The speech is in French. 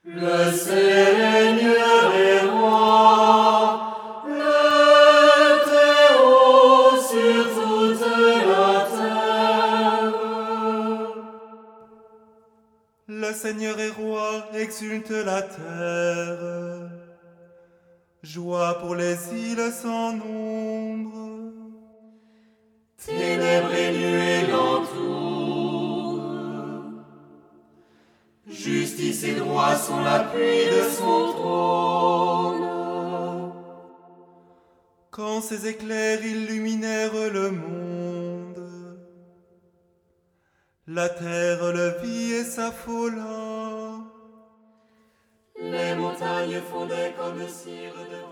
Le Seigneur est roi, le Très-Haut sur toute la terre. Le Seigneur est roi, exulte la terre. Joie pour les îles sans nombre. Ténèbres et nuées l'entourent. Justice et droit sont l'appui de son trône. Quand ses éclairs illuminèrent le monde, la terre le vit et s'affola. Les montagnes fondaient comme cire devant